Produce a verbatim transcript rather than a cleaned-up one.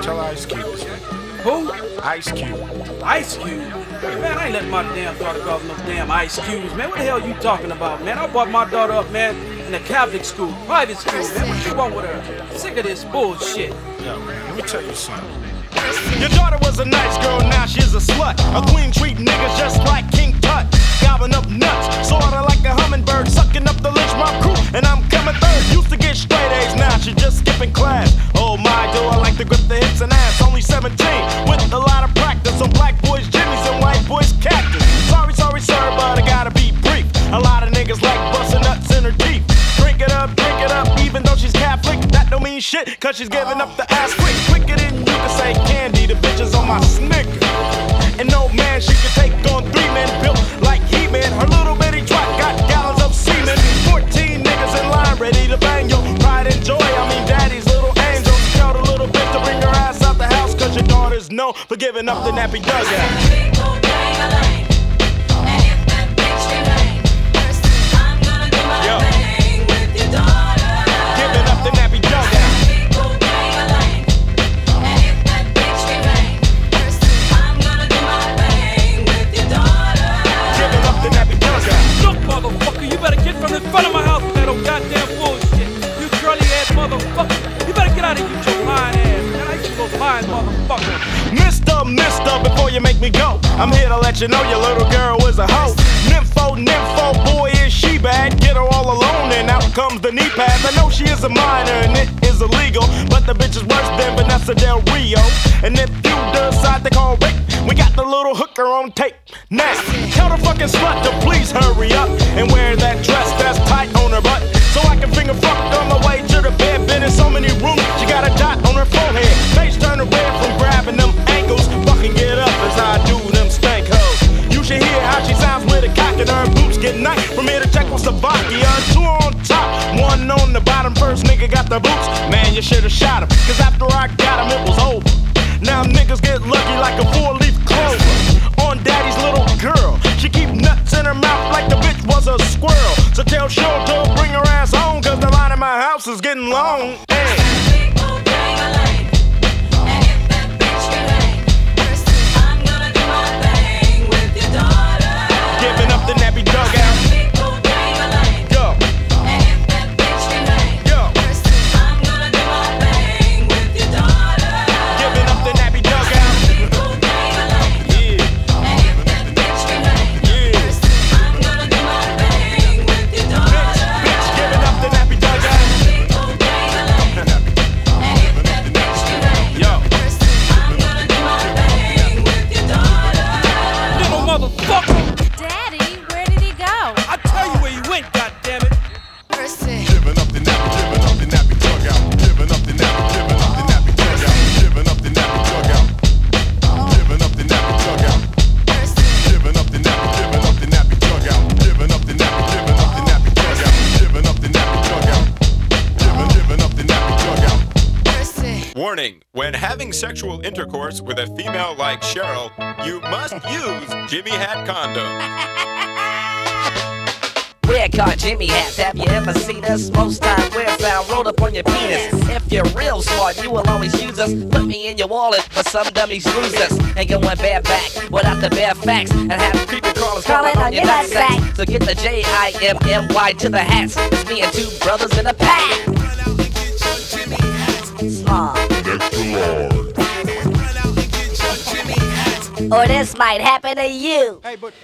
Tell Ice Cube it's me. Who? Ice Cube. Ice Cube? Man, I ain't letting my damn daughter go off no damn Ice Cubes, man. What the hell you talking about, man? I brought my daughter up, man, in a Catholic school, private school, man. What you want with her? Sick of this bullshit. Yo, man, let me tell you something. Your daughter was a nice girl, now she's a slut. A queen treat niggas just like King Tut. Gobbling up nuts, sorta like a hummingbird, sucking up the lynch mob crew, and I'm coming third. Used to get straight A's, now she's just skipping class. Oh my, do I like to grip the hips and ass. Only seventeen, with a lot of practice on black boys' jimmies and white boys' cactus. Sorry, sorry, sir, but I gotta be brief. A lot of niggas like busting nuts in her teeth. Drink it up, drink it up, even though she's Catholic. That don't mean shit, cause she's giving up the ass quick. Quicker than you can say candy, the bitches on my snicker. And no man, she can take on three men built like He-Man. Her little bitty twat got gallons of semen. Fourteen niggas in line ready to bang yo. Pride and joy, I mean daddy's little angel. Tell the little bitch to bring her ass out the house, cause your daughter's known for giving up the nappy dugout. In front of my house with that old goddamn bullshit. You curly-ass motherfucker. You better get out of here with your lying ass, man. I used to go lying motherfucker. Mister, mister, before you make me go, I'm here to let you know your little girl is a hoe. Nympho, nympho, boy, is she bad. Get her all alone and out comes the knee pads. I know she is a minor and it is illegal, but the bitch is worse than Vanessa Del Rio. And if you decide to call rape, we got the little hooker on tape. Now, tell the fucking slut to please hurry up and wear that dress that's tight on her butt, so I can finger fuck on my way to the bed. Been in so many rooms, she got a dot on her forehead. Face turning red from grabbing them ankles. Fucking get up as I do them stank hoes. You should hear how she sounds with a cock and her boots get nice. From here to Czechoslovakia, two on top, one on the bottom. First nigga got the boots, man, you should've shot him, cause after I got him it was over. Now niggas get lucky like a four-leaf clover. On daddy's little girl, she keep nuts in her mouth like the bitch was a squirrel. So tell Sean to bring her ass home, cause the line in my house is getting long. Hey. Giving up the nappy dugout. Warning, when having sexual intercourse with a female like Cheryl, you must use Jimmy Hat condom. We're called Jimmy Hats. Have you ever seen us? Most time we're found rolled up on your penis. If you're real smart, you will always use us. Put me in your wallet, but some dummies lose us. And going bareback without the bare facts, and have creepy crawlers crawling on your nutsack. So get the J I M M Y to the hats. It's me and two brothers in a pack. Small. Or this might happen to you. Hey, but